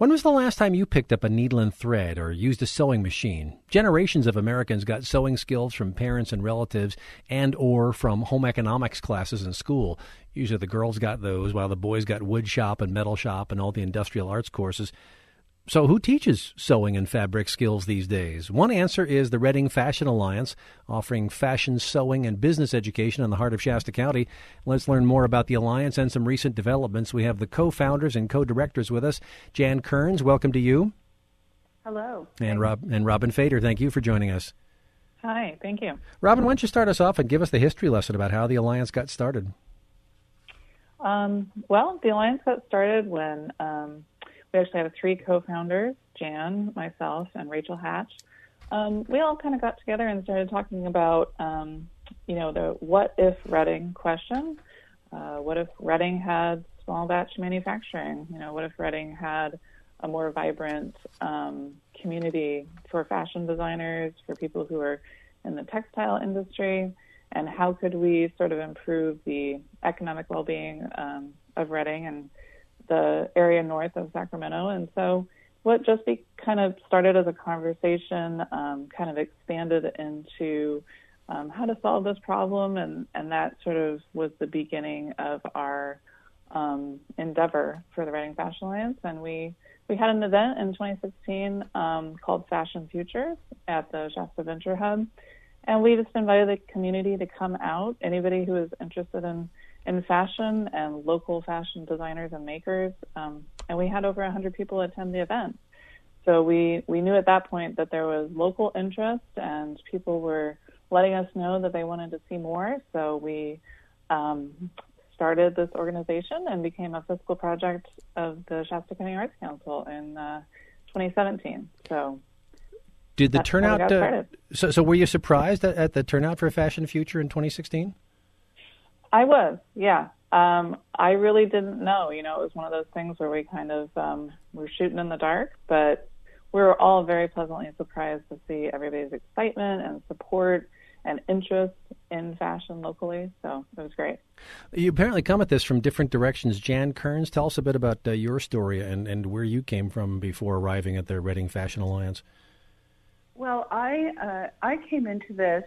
When was the last time you picked up a needle and thread or used a sewing machine? Generations of Americans got sewing skills from parents and relatives and or from home economics classes in school. Usually the girls got those while the boys got wood shop and metal shop and all the industrial arts courses. So who teaches sewing and fabric skills these days? One answer is the Reading Fashion Alliance, offering fashion, sewing, and business education in the heart of Shasta County. Let's learn more about the Alliance and some recent developments. We have the co-founders and co-directors with us. Jan Kearns, welcome to you. Hello. And Robin Fader, thank you for joining us. Hi, thank you. Robin, why don't you start us off and give us the history lesson about how the Alliance got started? Well, the Alliance got started when we actually have three co-founders, Jan, myself, and Rachel Hatch. We all kind of got together and started talking about, the what if Reading question. What if Reading had small batch manufacturing? What if Reading had a more vibrant community for fashion designers, for people who are in the textile industry? And how could we sort of improve the economic well-being of Reading and the area north of Sacramento? And so what just kind of started as a conversation kind of expanded into how to solve this problem, and that sort of was the beginning of our endeavor for the Reading Fashion Alliance. And we had an event in 2016 called Fashion Futures at the Shasta Venture Hub, and we just invited the community to come out, anybody who is interested in fashion and local fashion designers and makers. And we had over 100 people attend the event. So we knew at that point that there was local interest and people were letting us know that they wanted to see more. So we started this organization and became a fiscal project of the Shasta County Arts Council in 2017. So did the turnout, so were you surprised at the turnout for Fashion Future in 2016? I was, yeah. I really didn't know. It was one of those things where we kind of were shooting in the dark, but we were all very pleasantly surprised to see everybody's excitement and support and interest in fashion locally. So it was great. You apparently come at this from different directions. Jan Kearns, tell us a bit about your story and where you came from before arriving at the Reading Fashion Alliance. Well, I came into this.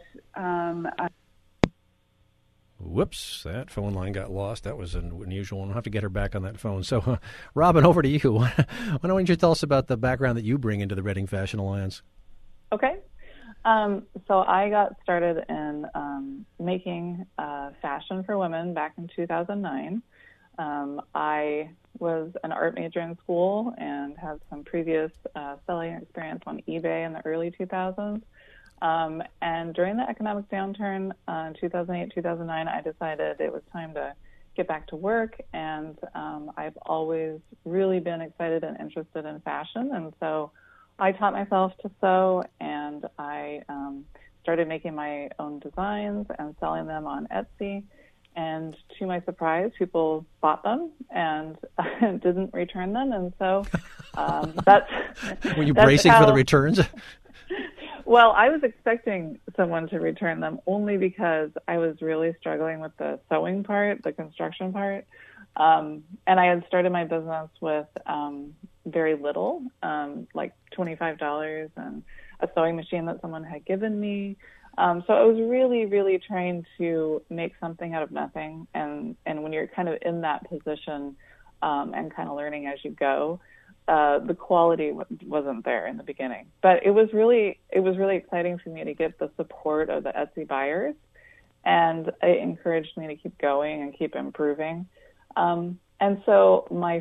Whoops, that phone line got lost. That was an unusual one. We'll have to get her back on that phone. So, Robin, over to you. Why don't you tell us about the background that you bring into the Reading Fashion Alliance? Okay. So I got started in making fashion for women back in 2009. I was an art major in school and had some previous selling experience on eBay in the early 2000s. And during the economic downturn in 2008, 2009, I decided it was time to get back to work. And I've always really been excited and interested in fashion. And so I taught myself to sew, and I started making my own designs and selling them on Etsy. And to my surprise, people bought them and didn't return them. And so that's... Were you bracing for the returns? Well, I was expecting someone to return them only because I was really struggling with the sewing part, the construction part. And I had started my business with very little, like $25 and a sewing machine that someone had given me. So I was really, really trying to make something out of nothing. And when you're kind of in that position and kind of learning as you go, the quality wasn't there in the beginning. But it was really exciting for me to get the support of the Etsy buyers, and it encouraged me to keep going and keep improving. And so my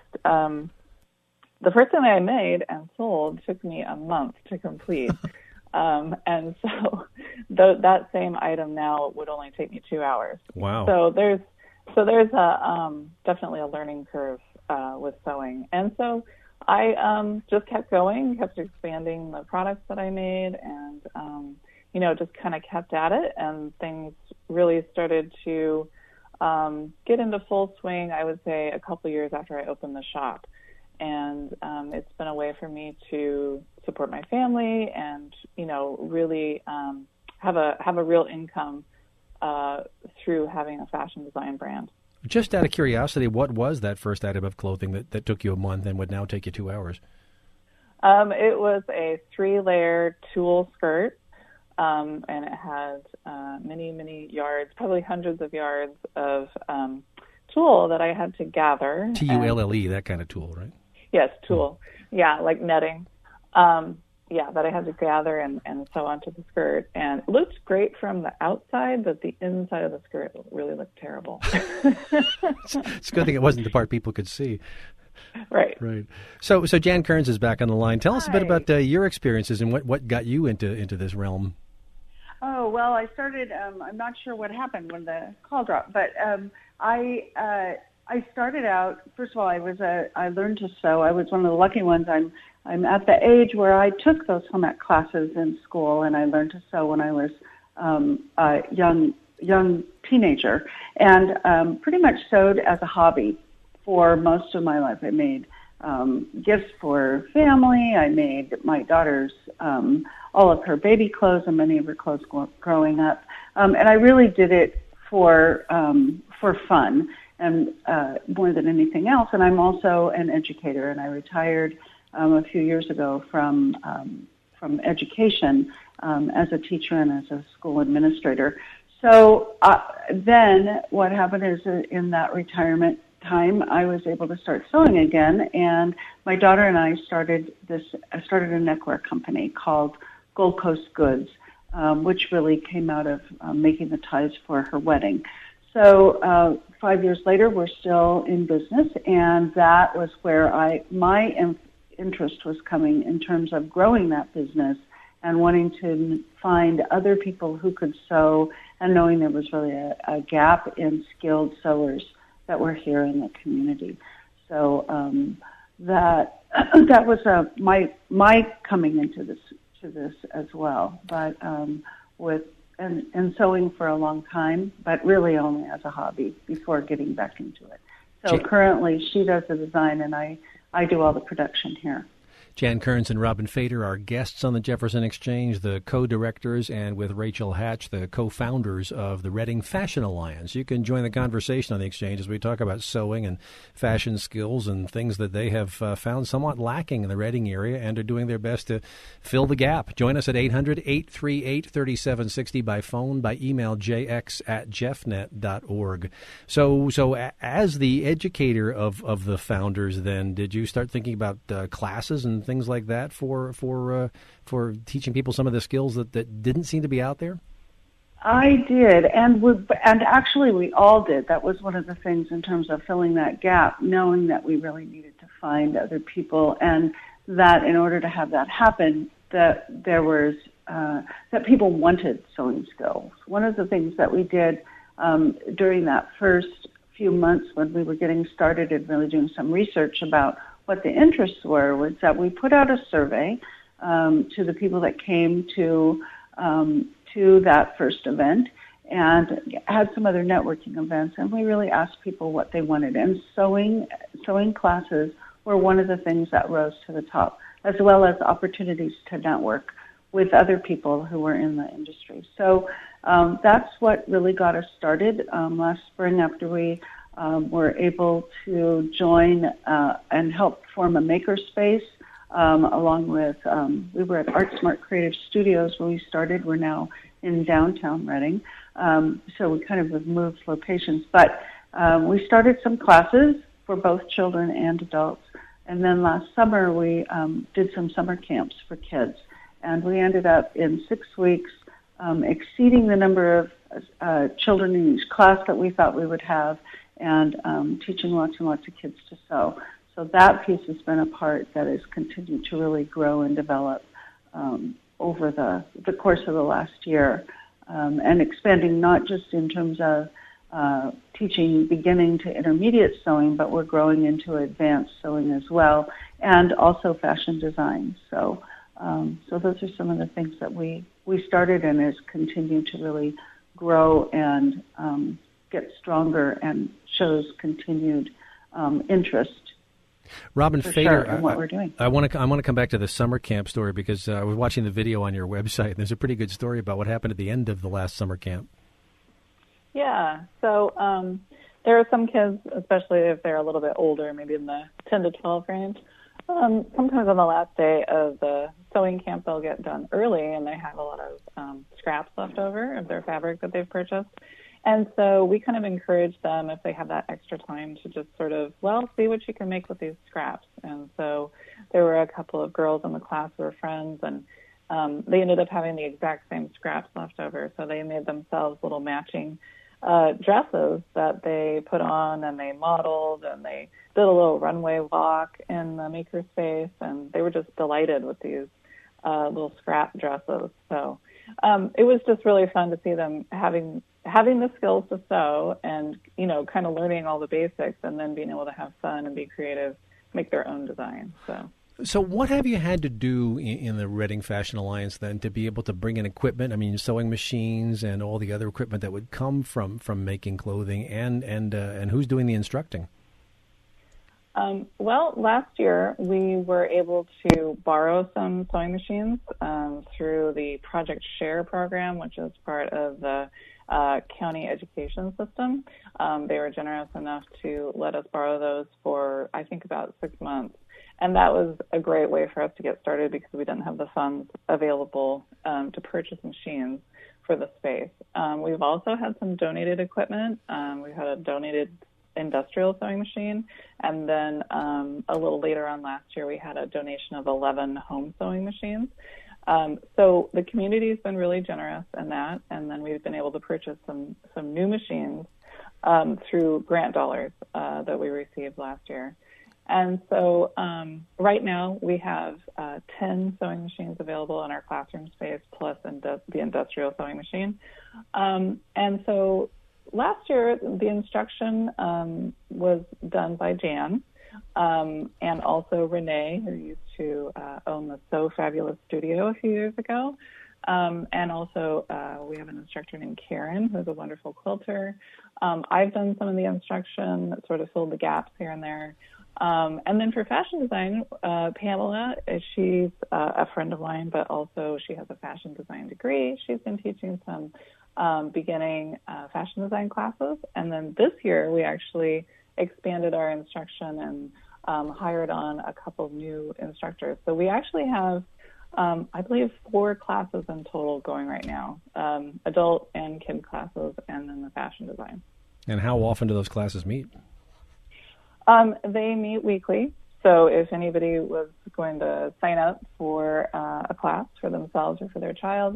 the first thing that I made and sold took me a month to complete. And so that same item now would only take me 2 hours. Wow. So there's definitely a learning curve with sewing. And so I just kept going, kept expanding the products that I made, and just kind of kept at it, and things really started to get into full swing, I would say, a couple years after I opened the shop. And it's been a way for me to support my family and, really have a real income through having a fashion design brand. Just out of curiosity, what was that first item of clothing that took you a month and would now take you 2 hours? It was a 3-layer tulle skirt, and it had many, many yards, probably hundreds of yards of tulle that I had to gather. Tulle, that kind of tulle, right? Yes, tulle. Yeah, like netting. That I had to gather and sew onto the skirt. And it looked great from the outside, but the inside of the skirt really looked terrible. It's a good thing it wasn't the part people could see. Right. So Jan Kearns is back on the line. Tell us a bit Hi. about your experiences and what got you into this realm. Oh, well, I started, I'm not sure what happened when the call dropped, but I started out, first of all, I learned to sew. I was one of the lucky ones. I'm at the age where I took those home ec classes in school, and I learned to sew when I was a young teenager, and pretty much sewed as a hobby for most of my life. I made gifts for family. I made my daughter's all of her baby clothes and many of her clothes growing up, and I really did it for fun and more than anything else. And I'm also an educator, and I retired a few years ago from education as a teacher and as a school administrator. So then what happened is in that retirement time, I was able to start sewing again, and my daughter and I started a neckwear company called Gold Coast Goods, which really came out of making the ties for her wedding. So 5 years later, we're still in business, and that was where my interest was coming in terms of growing that business and wanting to find other people who could sew, and knowing there was really a gap in skilled sewers that were here in the community. So that was my coming into this as well. But with and sewing for a long time, but really only as a hobby before getting back into it. So currently, she does the design, and I do all the production here. Jan Kearns and Robin Fader are guests on the Jefferson Exchange, the co-directors, and with Rachel Hatch, the co-founders of the Reading Fashion Alliance. You can join the conversation on the Exchange as we talk about sewing and fashion skills and things that they have found somewhat lacking in the Reading area and are doing their best to fill the gap. Join us at 800-838-3760 by phone, by email, jx@jeffnet.org. So as the educator of the founders, then, did you start thinking about classes and things like that for teaching people some of the skills that didn't seem to be out there? I did, and actually we all did. That was one of the things in terms of filling that gap, knowing that we really needed to find other people, and that in order to have that happen, that there was that people wanted sewing skills. One of the things that we did during that first few months when we were getting started and really doing some research about what the interests were was that we put out a survey to the people that came to that first event, and had some other networking events, and we really asked people what they wanted. And sewing classes were one of the things that rose to the top, as well as opportunities to network with other people who were in the industry. So that's what really got us started last spring, after we were able to join and help form a makerspace along with, we were at ArtSmart Creative Studios where we started. We're now in downtown Reading. So we kind of have moved locations. But we started some classes for both children and adults. And then last summer we did some summer camps for kids. And we ended up in 6 weeks exceeding the number of children in each class that we thought we would have, and teaching lots and lots of kids to sew. So that piece has been a part that has continued to really grow and develop over the course of the last year, and expanding not just in terms of teaching beginning to intermediate sewing, but we're growing into advanced sewing as well, and also fashion design. So those are some of the things that we started and has continued to really grow and get stronger and shows continued interest. Robin Fader, in what we're doing. I want to come back to the summer camp story, because I was watching the video on your website, and there's a pretty good story about what happened at the end of the last summer camp. Yeah. So there are some kids, especially if they're a little bit older, maybe in the 10 to 12 range, sometimes on the last day of the sewing camp, they'll get done early and they have a lot of scraps left over of their fabric that they've purchased. And so we kind of encourage them, if they have that extra time, to just sort of, see what you can make with these scraps. And so there were a couple of girls in the class who were friends, and they ended up having the exact same scraps left over. So they made themselves little matching dresses that they put on, and they modeled, and they did a little runway walk in the makerspace, and they were just delighted with these little scrap dresses. So it was just really fun to see them having the skills to sew and, kind of learning all the basics, and then being able to have fun and be creative, make their own design. So what have you had to do in the Reading Fashion Alliance then to be able to bring in equipment? I mean, sewing machines and all the other equipment that would come from making clothing, and who's doing the instructing? Last year we were able to borrow some sewing machines through the Project Share program, which is part of the county education system. They were generous enough to let us borrow those for, I think, about 6 months. And that was a great way for us to get started because we didn't have the funds available to purchase machines for the space. We've also had some donated equipment. We had a donated industrial sewing machine, and then a little later on last year we had a donation of 11 home sewing machines. So the community's been really generous in that, and then we've been able to purchase some new machines through grant dollars that we received last year. And so right now we have 10 sewing machines available in our classroom space, plus the industrial sewing machine. And so last year the instruction was done by Jan and also Renee, who used to own the So Fabulous Studio a few years ago. And also we have an instructor named Karen, who's a wonderful quilter. I've done some of the instruction, sort of filled the gaps here and there. And then for fashion design, Pamela, she's a friend of mine, but also she has a fashion design degree. She's been teaching some beginning fashion design classes. And then this year we actually expanded our instruction and hired on a couple of new instructors. So we actually have, I believe, 4 classes in total going right now, adult and kid classes, and then the fashion design. And how often do those classes meet? They meet weekly, so if anybody was going to sign up for a class for themselves or for their child,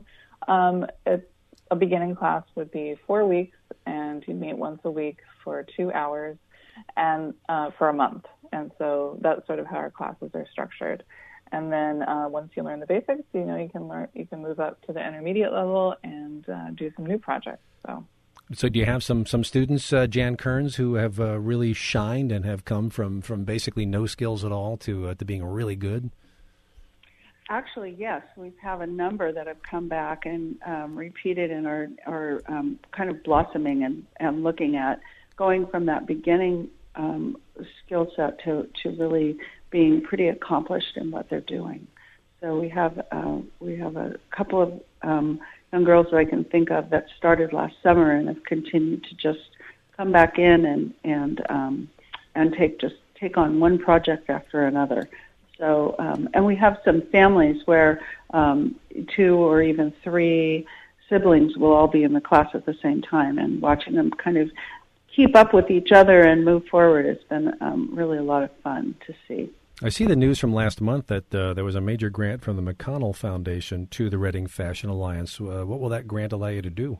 a beginning class would be 4 weeks, and you'd meet once a week for 2 hours and for a month. And so that's sort of how our classes are structured. And then once you learn the basics, you can move up to the intermediate level and do some new projects. So do you have some students, Jan Kearns, who have really shined and have come from basically no skills at all to being really good? Actually, yes. We have a number that have come back and repeated and are kind of blossoming and looking at going from that beginning skill set to really being pretty accomplished in what they're doing. So we have a couple of young girls that I can think of that started last summer and have continued to just come back in and take on one project after another. So and we have some families where 2 or even 3 siblings will all be in the class at the same time, and watching them kind of keep up with each other and move forward has been really a lot of fun to see. I see the news from last month that there was a major grant from the McConnell Foundation to the Reading Fashion Alliance. What will that grant allow you to do?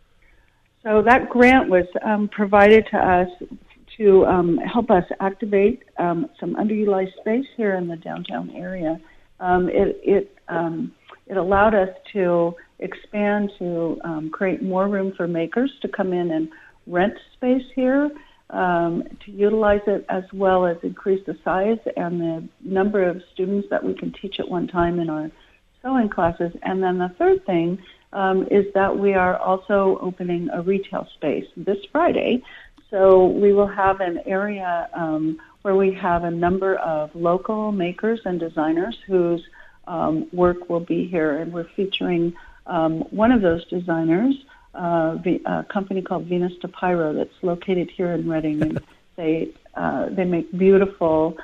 So that grant was provided to us to help us activate some underutilized space here in the downtown area. It allowed us to expand to create more room for makers to come in and rent space here, to utilize it, as well as increase the size and the number of students that we can teach at one time in our sewing classes. And then the third thing is that we are also opening a retail space this Friday. So we will have an area where we have a number of local makers and designers whose work will be here. And we're featuring one of those designers a company called Venus de Pyro that's located here in Reading, and they make beautiful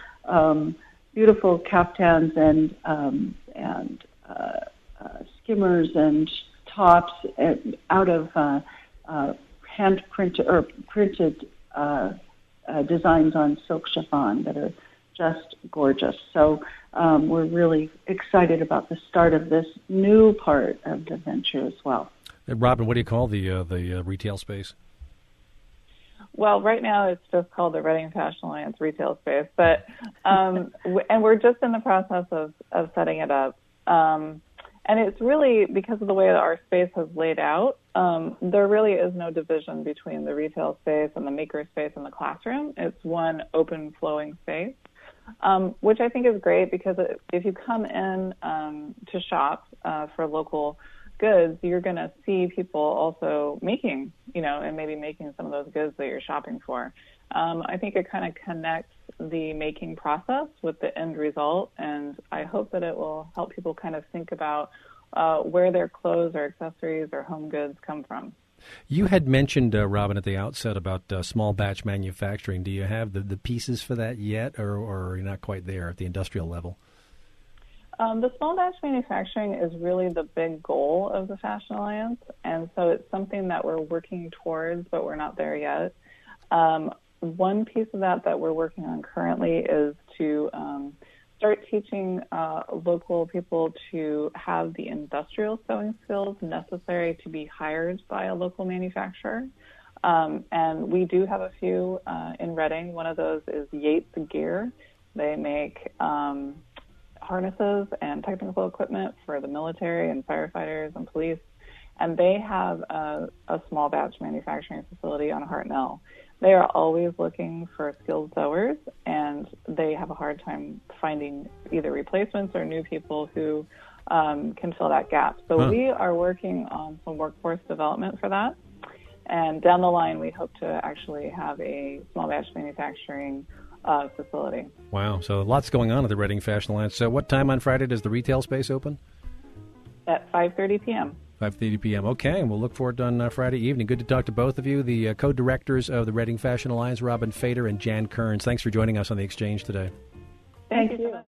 caftans and skimmers and tops out of hand printed or printed designs on silk chiffon that are just gorgeous. So we're really excited about the start of this new part of the venture as well. Robin, what do you call the retail space? Well, right now it's just called the Reading Fashion Alliance Retail Space, but and we're just in the process of setting it up. And it's really because of the way that our space has laid out, there really is no division between the retail space and the maker space and the classroom. It's one open flowing space, which I think is great because if you come in to shop for local goods, you're going to see people also making, and maybe making some of those goods that you're shopping for. I think it kind of connects the making process with the end result, and I hope that it will help people kind of think about where their clothes or accessories or home goods come from. You had mentioned, Robin, at the outset about small batch manufacturing. Do you have the pieces for that yet, or are you not quite there at the industrial level? The small batch manufacturing is really the big goal of the Fashion Alliance, and so it's something that we're working towards, but we're not there yet. One piece of that we're working on currently is to start teaching local people to have the industrial sewing skills necessary to be hired by a local manufacturer. And we do have a few in Reading. One of those is Yates Gear. They make harnesses and technical equipment for the military and firefighters and police. And they have a small batch manufacturing facility on Hartnell. They are always looking for skilled sewers, and they have a hard time finding either replacements or new people who can fill that gap. So we are working on some workforce development for that. And down the line, we hope to actually have a small batch manufacturing facility. Wow. So lots going on at the Reading Fashion Alliance. So what time on Friday does the retail space open? At 5:30 p.m. 5:30 p.m. Okay, and we'll look forward to on Friday evening. Good to talk to both of you, the co-directors of the Reading Fashion Alliance, Robin Fader and Jan Kearns. Thanks for joining us on The Exchange today. Thank you.